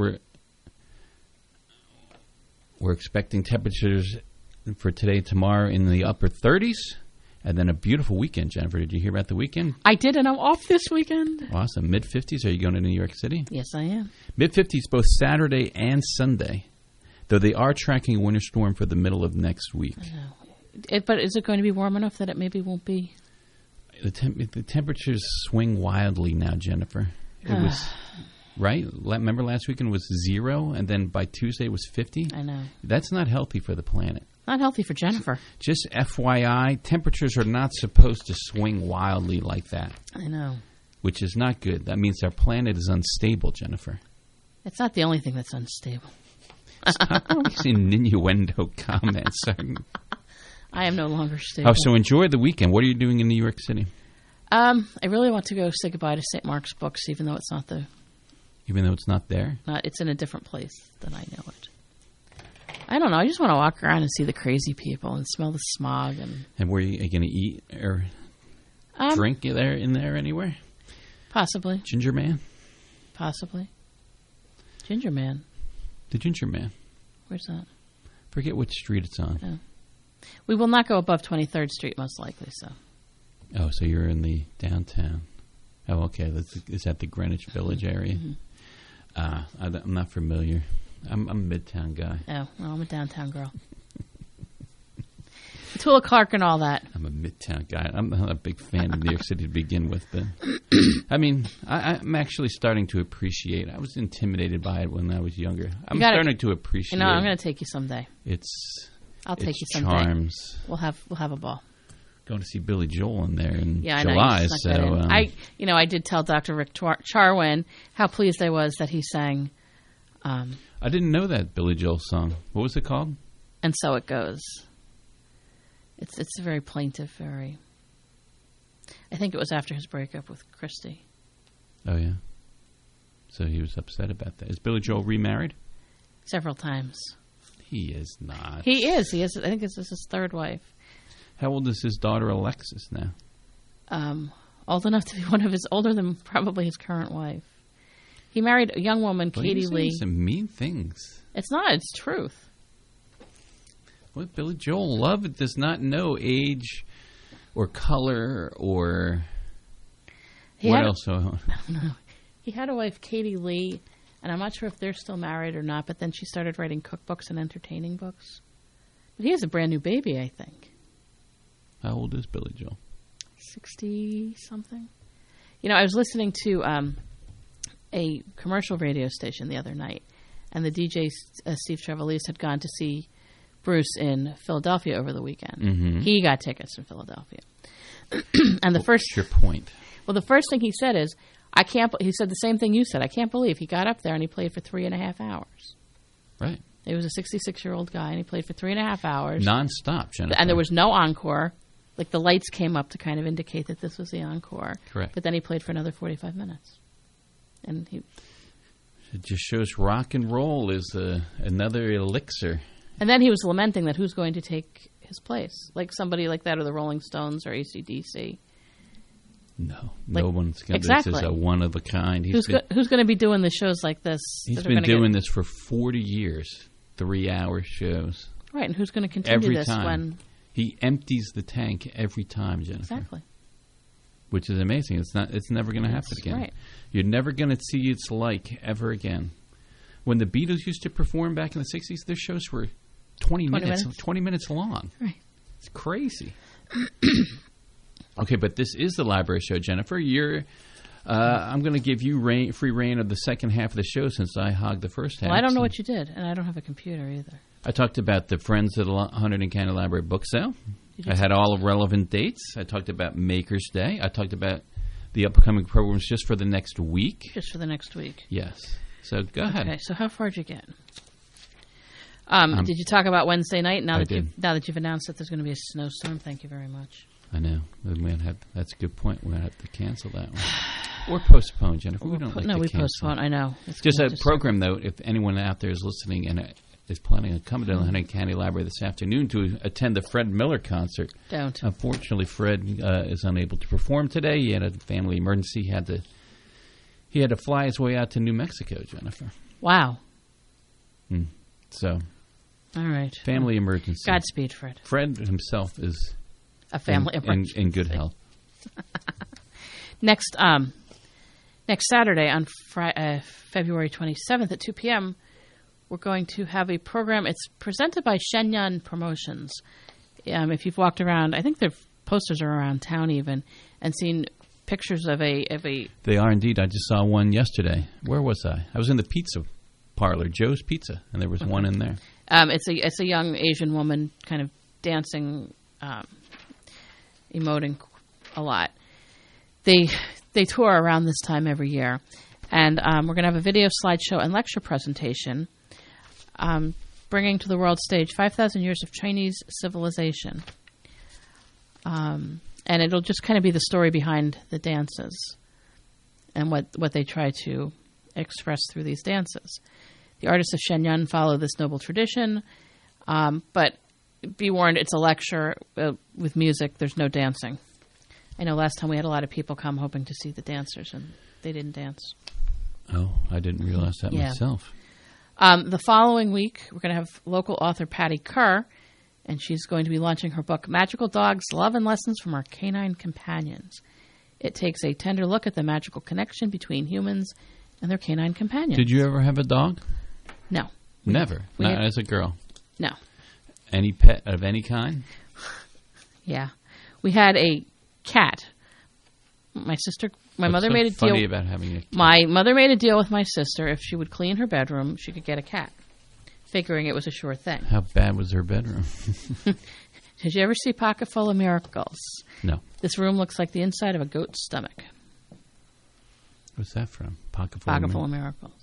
We're expecting temperatures for today, tomorrow in the upper 30s, and then a beautiful weekend. Jennifer, did you hear about the weekend? I did, and I'm off this weekend. Awesome. Mid-50s. Are you going to New York City? Yes, I am. Mid-50s both Saturday and Sunday, though they are tracking a winter storm for the middle of next week. I know. But is it going to be warm enough that it maybe won't be? The temperatures swing wildly now, Jennifer. It was, right? Remember last weekend was 0, and then by Tuesday it was 50? I know. That's not healthy for the planet. Not healthy for Jennifer. Just FYI, temperatures are not supposed to swing wildly like that. I know. Which is not good. That means our planet is unstable, Jennifer. It's not the only thing that's unstable. Stop releasing innuendo comments. I am no longer stable. Oh, so enjoy the weekend. What are you doing in New York City? I really want to go say goodbye to St. Mark's Books, even though it's not the... Even though it's not there? It's in a different place than I know it. I don't know. I just want to walk around and see the crazy people and smell the smog. And where are you going to eat or drink in there anywhere? Possibly. Ginger Man? Possibly. Ginger Man. The Ginger Man. Where's that? Forget which street it's on. Oh. We will not go above 23rd Street, most likely, so. Oh, so you're in the downtown. Oh, okay. Is that the Greenwich Village area? Mm-hmm. I'm not familiar. I'm a Midtown guy. Oh, well, I'm a downtown girl. Tula Clark and all that. I'm a Midtown guy. I'm not a big fan of New York City to begin with, but I mean, I'm actually starting to appreciate. I was intimidated by it when I was younger. I'm starting to appreciate. You know, I'm going to take you someday. I'll take you someday. Charms. We'll have a ball. Going to see Billy Joel in there in July. I know. I did tell Dr. Rick Charwin how pleased I was that he sang. I didn't know that Billy Joel song. What was it called? And So It Goes. It's very plaintive, very. I think it was after his breakup with Christy. Oh yeah. So he was upset about that. Is Billy Joel remarried? Several times. He is not. He is. He is. I think this is his third wife. How old is his daughter Alexis now? Old enough to be older than probably his current wife. He married a young woman, Katie Lee. Some mean things. It's not. It's truth. What Billy Joel loved does not know age or color or what else. I don't know. He had a wife, Katie Lee, and I'm not sure if they're still married or not, but then she started writing cookbooks and entertaining books. But he has a brand new baby, I think. How old is Billy Joel? 60-something. You know, I was listening to a commercial radio station the other night, and the DJ, Steve Trevelise, had gone to see Bruce in Philadelphia over the weekend. Mm-hmm. He got tickets in Philadelphia. And what's your point? Well, the first thing he said is, he said the same thing you said. I can't believe he got up there and he played for 3.5 hours. Right. He was a 66-year-old guy, and he played for 3.5 hours. Non-stop, Jennifer. And there was no encore. Like, the lights came up to kind of indicate that this was the encore. Correct. But then he played for another 45 minutes. And it just shows rock and roll is another elixir. And then he was lamenting that who's going to take his place. Like somebody like that, or the Rolling Stones, or AC/DC. No one's going to. Exactly. This is a one-of-a-kind. Who's going to be doing the shows like this? He's been doing this for 40 years, 3-hour shows. Right, and who's going to continue every this time. when... He empties the tank every time, Jennifer. Exactly. Which is amazing. It's never going to happen again. Right. You're never going to see its like ever again. When the Beatles used to perform back in the 60s, their shows were 20 minutes long. Right. It's crazy. Okay, but this is the library show, Jennifer. I'm going to give you free reign of the second half of the show since I hogged the first half. Well, I don't know what you did, and I don't have a computer either. I talked about the Friends of the Hunterdon County Library book sale. I had all the relevant dates. I talked about Maker's Day. I talked about the upcoming programs just for the next week. Just for the next week. Yes. So go ahead. Okay, so how far did you get? Did you talk about Wednesday night? Now that you've announced that there's going to be a snowstorm, thank you very much. I know. That's a good point. We're going to have to cancel that one. Or postpone, Jennifer. We don't like to cancel. Postpone. I know. Just a program note, if anyone out there is listening and is planning on coming to the Hunterdon County Library this afternoon to attend the Fred Miller concert. Don't. Unfortunately, Fred is unable to perform today. He had a family emergency. He had to fly his way out to New Mexico, Jennifer. Wow. So. All right. Family emergency. Godspeed, Fred. Fred himself is a family emergency. In good health. Next Saturday on February 27th at 2 p.m., we're going to have a program. It's presented by Shenyun Promotions. If you've walked around, I think their posters are around town even, and seen pictures of a. They are indeed. I just saw one yesterday. Where was I? I was in the pizza parlor, Joe's Pizza, and there was one in there. It's a young Asian woman kind of dancing, emoting a lot. They tour around this time every year, and we're going to have a video slideshow and lecture presentation, bringing to the world stage 5,000 years of Chinese civilization, and it'll just kind of be the story behind the dances and what they try to express through these dances. The artists of Shenyun follow this noble tradition, but be warned, it's a lecture with music. There's no dancing. I know last time we had a lot of people come hoping to see the dancers, and they didn't dance. Oh, I didn't realize that myself. The following week, we're going to have local author Patty Kerr, and she's going to be launching her book, Magical Dogs, Love and Lessons from Our Canine Companions. It takes a tender look at the magical connection between humans and their canine companions. Did you ever have a dog? No. Never? Not as a girl? No. Any pet of any kind? Yeah. We had a cat. My mother made a deal. Funny about having a cat? My mother made a deal with my sister. If she would clean her bedroom, she could get a cat, figuring it was a sure thing. How bad was her bedroom? Did you ever see Pocket Full of Miracles? No. This room looks like the inside of a goat's stomach. What's that from? Pocket Full of Miracles.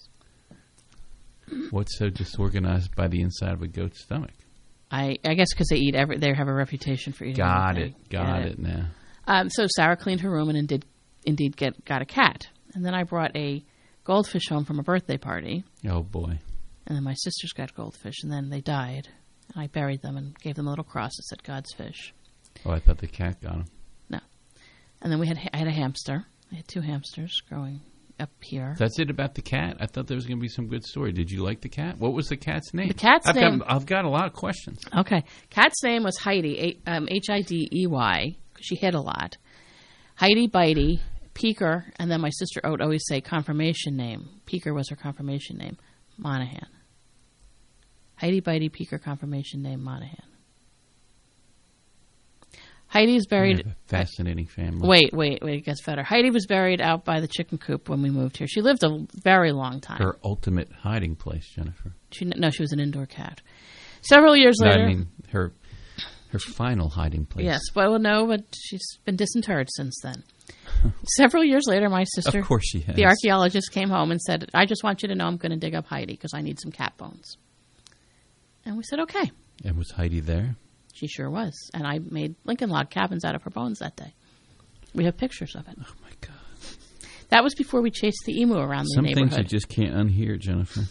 What's so disorganized by the inside of a goat's stomach? I guess because they eat they have a reputation for eating everything. Got it now. So Sarah cleaned her room and indeed got a cat. And then I brought a goldfish home from a birthday party. Oh, boy. And then my sisters got goldfish, and then they died. And I buried them and gave them a little cross that said God's fish. Oh, I thought the cat got them. No. And then I had a hamster. I had 2 hamsters growing up here. That's it about the cat? I thought there was going to be some good story. Did you like the cat? What was the cat's name? The cat's name... I've got a lot of questions. Okay. Cat's name was Heidi, Hidey, because she hid a lot. Heidi Bitey, Peeker, and then my sister would always say confirmation name. Peeker was her confirmation name. Monahan. Heidi Bitey, Peeker, confirmation name, Monahan. Heidi's buried... Fascinating family. Wait, it gets better. Heidi was buried out by the chicken coop when we moved here. She lived a very long time. Her ultimate hiding place, Jennifer. She was an indoor cat. Several years later... I mean, her final hiding place. Yes, but she's been disinterred since then. Several years later, my sister... Of course she has. The archaeologist came home and said, I just want you to know I'm going to dig up Heidi because I need some cat bones. And we said, okay. And was Heidi there? She sure was. And I made Lincoln log cabins out of her bones that day. We have pictures of it. Oh, my God. That was before we chased the emu around the neighborhood. Some things you just can't unhear, Jennifer.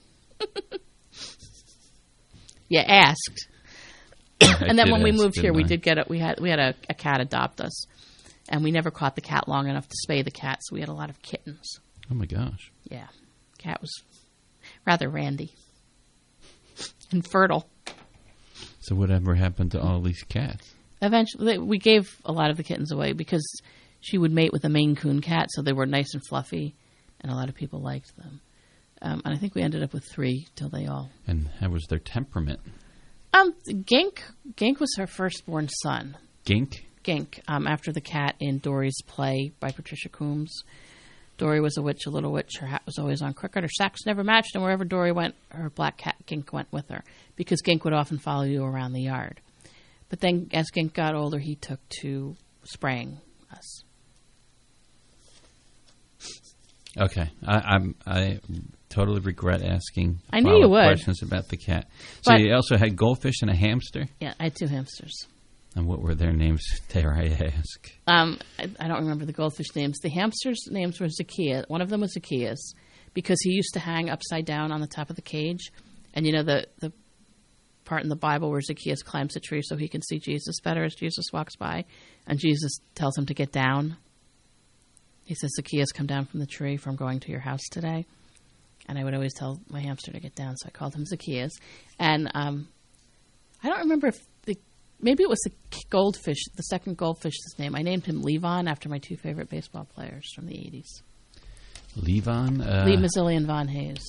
You asked. And then when we moved here, we had a cat adopt us. And we never caught the cat long enough to spay the cat, so we had a lot of kittens. Oh, my gosh. Yeah. Cat was rather randy and fertile. So whatever happened to all these cats? Eventually, we gave a lot of the kittens away because she would mate with a Maine Coon cat, so they were nice and fluffy, and a lot of people liked them. And I think we ended up with 3 till they all. And how was their temperament? Gink was her firstborn son. Gink? Gink, after the cat in Dory's play by Patricia Coombs. Dory was a witch, a little witch. Her hat was always on crooked. Her socks never matched, and wherever Dory went, her black cat Gink went with her, because Gink would often follow you around the yard. But then, as Gink got older, he took to spraying us. Okay, I totally regret asking. I knew you would. Questions about the cat. So but, you also had goldfish and a hamster. Yeah, I had 2 hamsters. And what were their names? Dare I ask? I don't remember the goldfish names. The hamsters' names were Zacchaeus. One of them was Zacchaeus because he used to hang upside down on the top of the cage, and you know the part in the Bible where Zacchaeus climbs a tree so he can see Jesus better as Jesus walks by, and Jesus tells him to get down. He says, Zacchaeus, come down from the tree, for I'm going to your house today. And I would always tell my hamster to get down, so I called him Zacchaeus. And I don't remember if maybe it was the goldfish, the second goldfish's name. I named him Levon after my 2 favorite baseball players from the 80s. Levon? Lee Mazzilli and Von Hayes.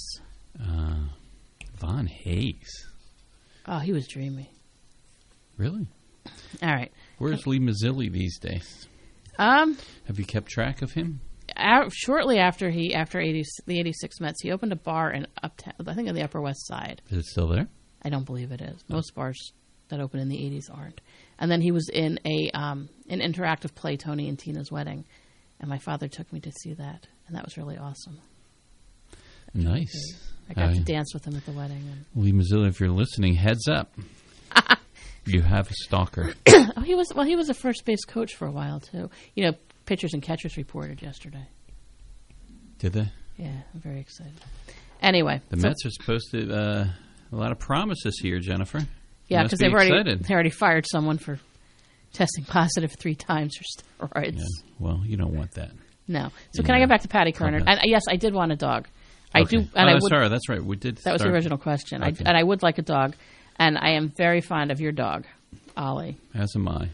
Von Hayes? Oh, he was dreamy. Really? All right. Where's Lee Mazzilli these days? Have you kept track of him? Shortly after the 86 Mets, he opened a bar in Uptown, I think on the Upper West Side. Is it still there? I don't believe it is. Most bars that open in the 80s aren't. And then he was in an interactive play, Tony and Tina's Wedding, and my father took me to see that, and that was really awesome. Nice. I got to dance with him at the wedding. Lee Mazzilli, if you're listening, heads up. You have a stalker. He was a first base coach for a while too. You know, pitchers and catchers reported yesterday. Did they? Yeah, I'm very excited. Anyway, the Mets are supposed to a lot of promises here, Jennifer. Yeah, because they already fired someone for testing positive 3 times for steroids. Yeah. Well, you don't want that. No. So can I get back to Patty Kerner? And yes, I did want a dog. I okay. do. And sorry, that's right. We did. That was the original question. Okay. I would like a dog, and I am very fond of your dog, Ollie. As am I.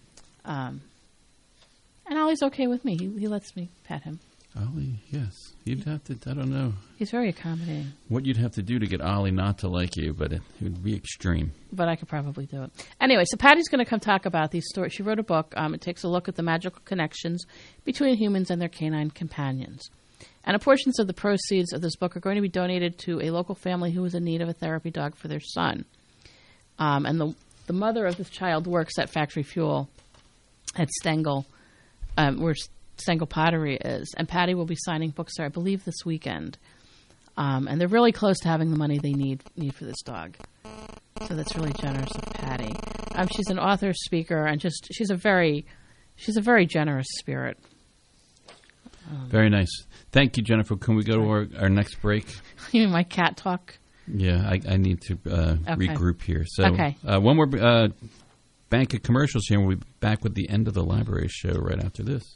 And Ollie's okay with me. He lets me pet him. Ollie, yes. You'd have to, I don't know. He's very accommodating. What you'd have to do to get Ollie not to like you, but it would be extreme. But I could probably do it. Anyway, so Patty's going to come talk about these stories. She wrote a book. It takes a look at the magical connections between humans and their canine companions. And portions of the proceeds of this book are going to be donated to a local family who is in need of a therapy dog for their son. And the mother of this child works at Factory Fuel at Stengel, where Stengel Pottery is. And Patty will be signing books there, I believe, this weekend. And they're really close to having the money they need for this dog. So that's really generous of Patty. She's an author, speaker, and she's a very generous spirit. Very nice. Thank you, Jennifer. Can we go to our next break? You mean my cat talk? Yeah, I need to regroup here. So okay. One more bank of commercials here, and we'll be back with the end of the library show right after this.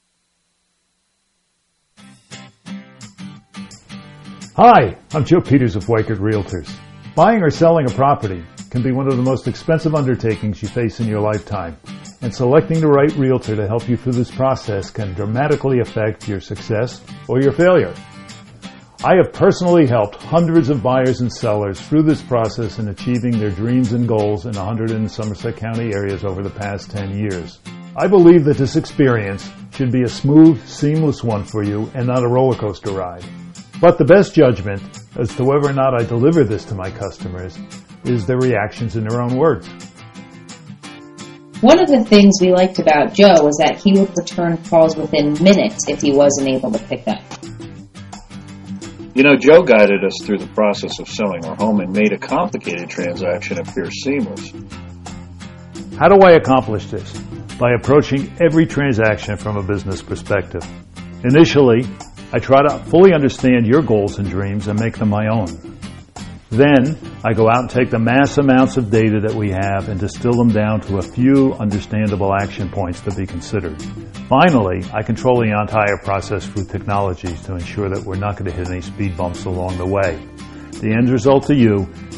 Hi, I'm Joe Peters of Weichert Realtors. Buying or selling a property can be one of the most expensive undertakings you face in your lifetime, and selecting the right realtor to help you through this process can dramatically affect your success or your failure. I have personally helped hundreds of buyers and sellers through this process in achieving their dreams and goals in 100 and Somerset County areas over the past 10 years. I believe that this experience should be a smooth, seamless one for you and not a roller coaster ride. But the best judgment as to whether or not I deliver this to my customers is their reactions in their own words. One of the things we liked about Joe was that he would return calls within minutes if he wasn't able to pick up. You know, Joe guided us through the process of selling our home and made a complicated transaction appear seamless. How do I accomplish this? By approaching every transaction from a business perspective. Initially, I try to fully understand your goals and dreams and make them my own. Then, I go out and take the mass amounts of data that we have and distill them down to a few understandable action points to be considered. Finally, I control the entire process through technologies to ensure that we're not going to hit any speed bumps along the way. The end result to you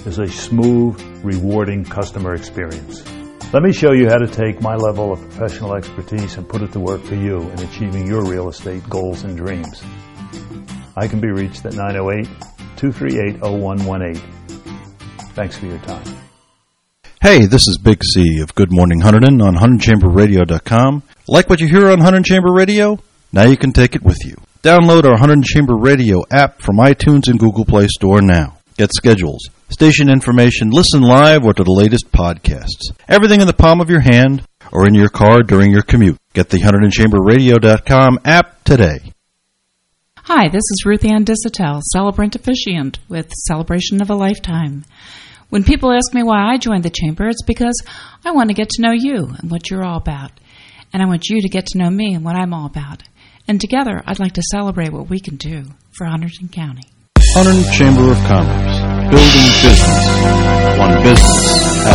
is a smooth, rewarding customer experience. Let me show you how to take my level of professional expertise and put it to work for you in achieving your real estate goals and dreams. I can be reached at 908-238-0118. Thanks for your time. Hey, this is Big C of Good Morning Hunterdon on HunterdonChamberRadio.com. Like what you hear on Hunterdon Chamber Radio? Now you can take it with you. Download our Hunterdon Chamber Radio app from iTunes and Google Play Store now. Get schedules, station information, listen live, or to the latest podcasts. Everything in the palm of your hand or in your car during your commute. Get the HunterdonChamberRadio.com app today. Hi, this is Ruth Ann Disotell, celebrant officiant with Celebration of a Lifetime. When people ask me why I joined the Chamber, it's because I want to get to know you and what you're all about. And I want you to get to know me and what I'm all about. And together, I'd like to celebrate what we can do for Hunterdon County. Hunterdon Chamber of Commerce. Building business. One business at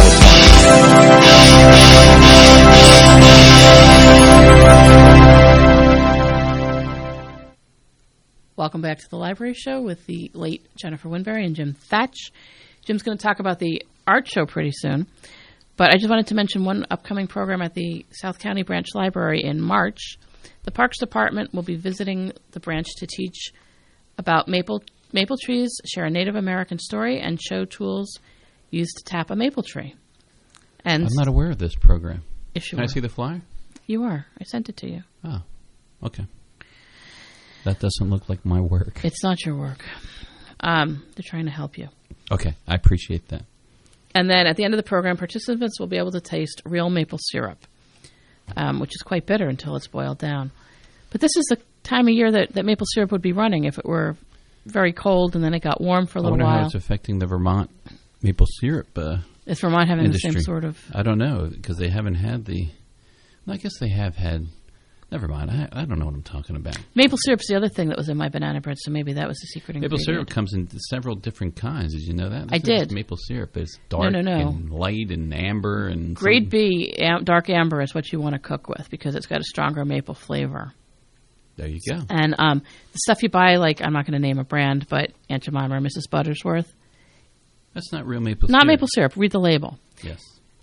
a time. Welcome back to the Library Show with the late Jennifer Winberry and Jim Thatch. Jim's going to talk about the art show pretty soon. But I just wanted to mention one upcoming program at the South County Branch Library in March. The Parks Department will be visiting the branch to teach about maple trees, share a Native American story, and show tools used to tap a maple tree. And I'm not aware of this program. Yes, you Can are. I see the flyer? You are. I sent it to you. Oh, okay. That doesn't look like my work. It's not your work. They're trying to help you. Okay, I appreciate that. And then at the end of the program, participants will be able to taste real maple syrup, which is quite bitter until it's boiled down. But this is the time of year that maple syrup would be running if it were very cold and then it got warm for a little I wonder while. how it's affecting the Vermont maple syrup Is Vermont having industry. the same sort of... I don't know, because they haven't had the... Well, I guess they have had... Never mind, I don't know what I'm talking about. Maple syrup's the other thing that was in my banana bread, so maybe that was the secret ingredient. Maple syrup comes in several different kinds. Did you know that? I did. Maple syrup is dark and light and amber. And Grade B, dark amber is what you want to cook with because it's got a stronger maple flavor. There you go. And the stuff you buy, like, I'm not going to name a brand, but Aunt Jemima or Mrs. Buttersworth. That's not real maple syrup. Not maple syrup. Read the label. Yes.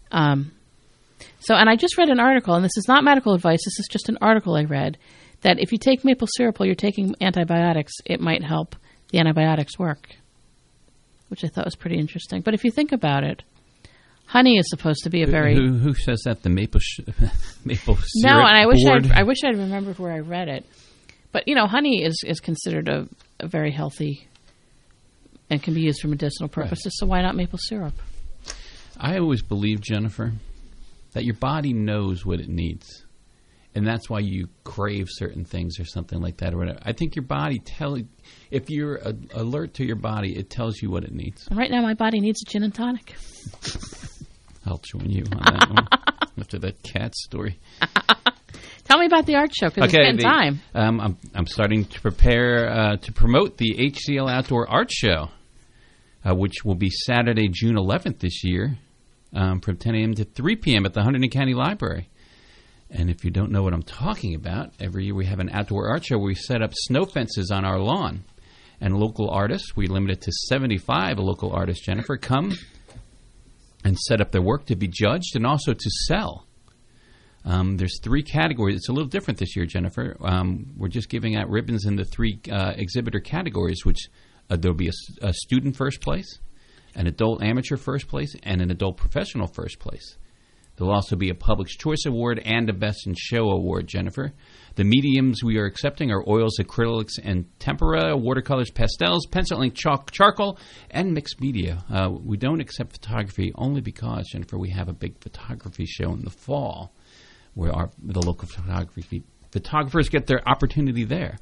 And I just read an article, and this is not medical advice, this is just an article I read, that if you take maple syrup while you're taking antibiotics, it might help the antibiotics work, which I thought was pretty interesting. But if you think about it, honey is supposed to be a very... Who says that? The maple syrup No, and I board? wish I'd remembered where I read it. But, you know, honey is considered a very healthy and can be used for medicinal purposes, so why not maple syrup? I always believe, Jennifer, that your body knows what it needs. And that's why you crave certain things or something like that or whatever. I think your body if you're alert to your body, it tells you what it needs. Right now my body needs a gin and tonic. I'll join you on that one after that cat story. Tell me about the art show, because it's getting time. I'm starting to prepare to promote the HCL Outdoor Art Show, which will be Saturday, June 11th this year. From 10 a.m. to 3 p.m. at the Hunterdon County Library. And if you don't know what I'm talking about, every year we have an outdoor art show where we set up snow fences on our lawn. And local artists, we limit it to 75 local artists, Jennifer, come and set up their work to be judged and also to sell. There's 3 categories. It's a little different this year, Jennifer. We're just giving out ribbons in the 3 exhibitor categories, which there'll be a student first place, an adult amateur first place, and an adult professional first place. There'll also be a Public Choice Award and a Best in Show Award, Jennifer. The mediums we are accepting are oils, acrylics, and tempera, watercolors, pastels, pencil ink, chalk, charcoal, and mixed media. We don't accept photography only because, Jennifer, we have a big photography show in the fall where the local photographers get their opportunity there.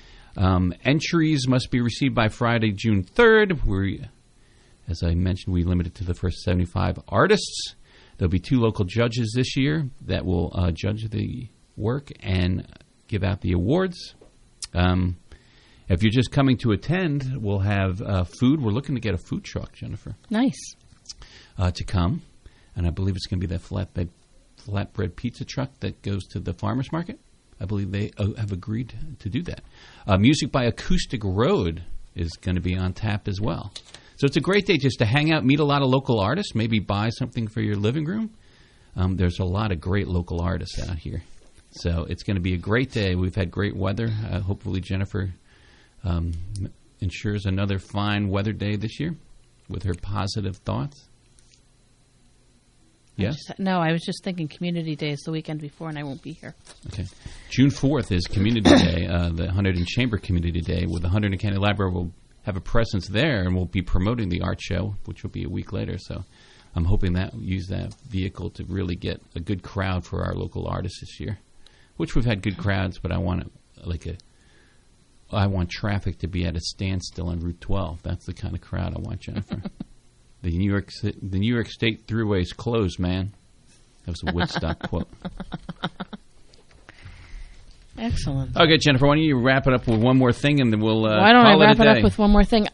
Entries must be received by Friday, June 3rd. As I mentioned, we limit it to the first 75 artists. There'll be 2 local judges this year that will judge the work and give out the awards. If you're just coming to attend, we'll have food. We're looking to get a food truck, Jennifer. Nice. To come. And I believe it's going to be that flatbread pizza truck that goes to the farmer's market. I believe they have agreed to do that. Music by Acoustic Road is going to be on tap as well. So it's a great day just to hang out, meet a lot of local artists, maybe buy something for your living room. There's a lot of great local artists out here. So it's going to be a great day. We've had great weather. Hopefully Jennifer ensures another fine weather day this year with her positive thoughts. Yes? No, I was just thinking Community Day is the weekend before, and I won't be here. Okay. June 4th is Community Day, the Hunterdon Chamber Community Day, with the Hunterdon County Library will have a presence there, and we'll be promoting the art show, which will be a week later. So I'm hoping that use that vehicle to really get a good crowd for our local artists this year, which we've had good crowds, but I want traffic to be at a standstill on Route 12. That's the kind of crowd I want, Jennifer. The New York State Thruway's closed, man. That was a Woodstock quote. Excellent. Okay, Jennifer, why don't you wrap it up with one more thing, and then we'll why don't I wrap it up with one more thing?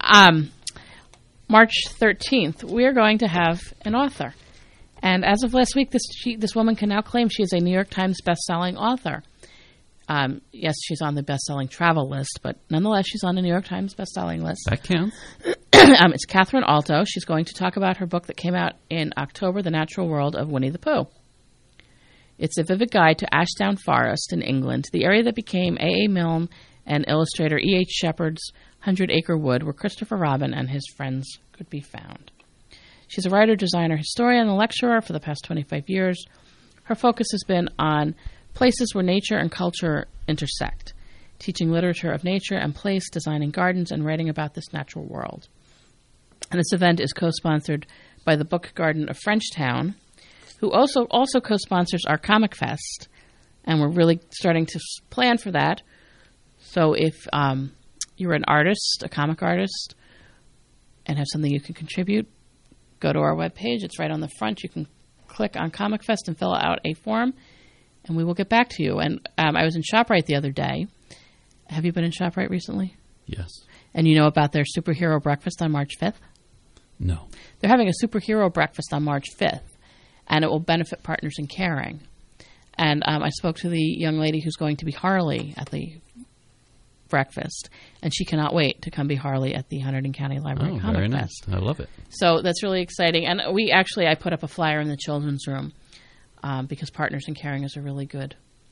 March 13th, we are going to have an author. And as of last week, this woman can now claim she is a New York Times best-selling author. Yes, she's on the best-selling travel list, but nonetheless, she's on the New York Times best-selling list. That counts. It's Catherine Alto. She's going to talk about her book that came out in October, The Natural World of Winnie the Pooh. It's a vivid guide to Ashdown Forest in England, the area that became A.A. Milne and illustrator E.H. Shepard's 100-Acre Wood, where Christopher Robin and his friends could be found. She's a writer, designer, historian, and lecturer for the past 25 years. Her focus has been on places where nature and culture intersect, teaching literature of nature and place, designing gardens, and writing about this natural world. And this event is co-sponsored by the Book Garden of Frenchtown, who also co-sponsors our Comic Fest, and we're really starting to plan for that. So if you're an artist, a comic artist, and have something you can contribute, go to our webpage. It's right on the front. You can click on Comic Fest and fill out a form, and we will get back to you. And I was in ShopRite the other day. Have you been in ShopRite recently? Yes. And you know about their superhero breakfast on March 5th? No. They're having a superhero breakfast on March 5th, and it will benefit Partners in Caring. And I spoke to the young lady who's going to be Harley at the breakfast, and she cannot wait to come be Harley at the Hunterdon County Library Comic very nice. Fest. I love it. So that's really exciting. And I put up a flyer in the children's room because Partners in Caring is a really good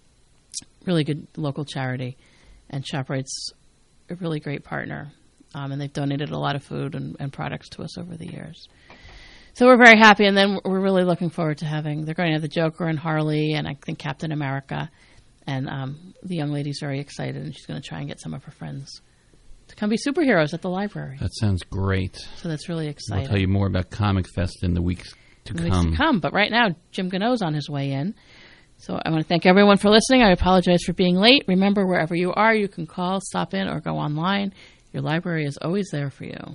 local charity, and ShopRite's a really great partner. And they've donated a lot of food and products to us over the years. So we're very happy, and then we're really looking forward to they're going to have the Joker and Harley, and I think Captain America, and the young lady's very excited, and she's going to try and get some of her friends to come be superheroes at the library. That sounds great. So that's really exciting. We'll tell you more about Comic Fest in the weeks to come. But right now, Jim Gano's on his way in. So I want to thank everyone for listening. I apologize for being late. Remember, wherever you are, you can call, stop in, or go online. Your library is always there for you.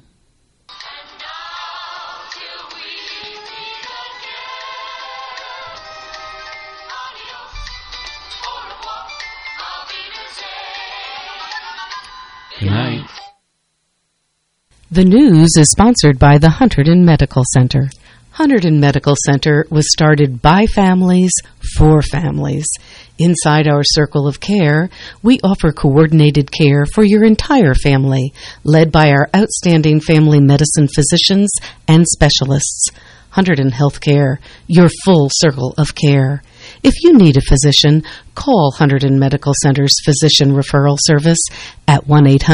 Good night. The news is sponsored by the Hunterdon Medical Center. Hunterdon Medical Center was started by families for families. Inside our circle of care, we offer coordinated care for your entire family, led by our outstanding family medicine physicians and specialists. Hunterdon Healthcare, your full circle of care. If you need a physician, call Hunterdon Medical Center's Physician Referral Service at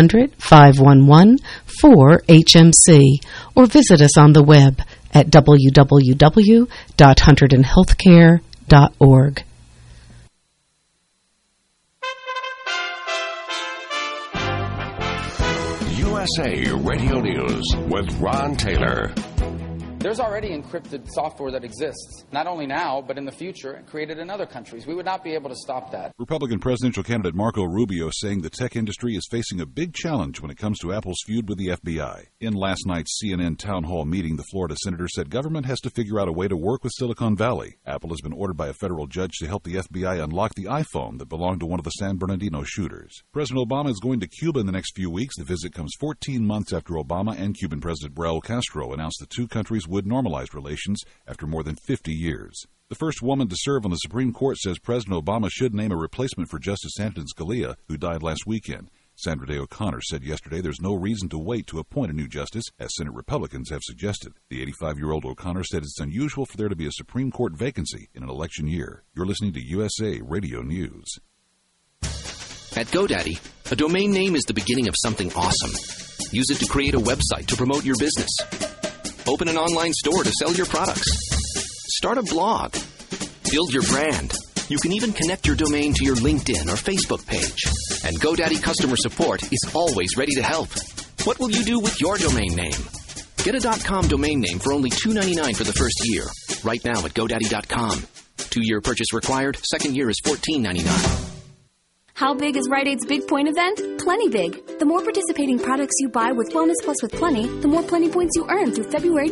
1-800-511-4HMC or visit us on the web at www.hunterdonhealthcare.org. USA Radio News with Ron Taylor. There's already encrypted software that exists, not only now, but in the future, and created in other countries. We would not be able to stop that. Republican presidential candidate Marco Rubio saying the tech industry is facing a big challenge when it comes to Apple's feud with the FBI. In last night's CNN town hall meeting, the Florida senator said government has to figure out a way to work with Silicon Valley. Apple has been ordered by a federal judge to help the FBI unlock the iPhone that belonged to one of the San Bernardino shooters. President Obama is going to Cuba in the next few weeks. The visit comes 14 months after Obama and Cuban President Raul Castro announced the two countries would normalize relations after more than 50 years. The first woman to serve on the Supreme Court says President Obama should name a replacement for Justice Antonin Scalia, who died last weekend. Sandra Day O'Connor said yesterday there's no reason to wait to appoint a new justice, as Senate Republicans have suggested. The 85-year-old O'Connor said it's unusual for there to be a Supreme Court vacancy in an election year. You're listening to USA Radio News. At GoDaddy, a domain name is the beginning of something awesome. Use it to create a website to promote your business. Open an online store to sell your products. Start a blog. Build your brand. You can even connect your domain to your LinkedIn or Facebook page. And GoDaddy customer support is always ready to help. What will you do with your domain name? Get a .com domain name for only $2.99 for the first year. Right now at GoDaddy.com. 2-year purchase required. Second year is $14.99. How big is Rite Aid's Big Point event? Plenty big. The more participating products you buy with Wellness Plus with Plenty, the more Plenty points you earn through February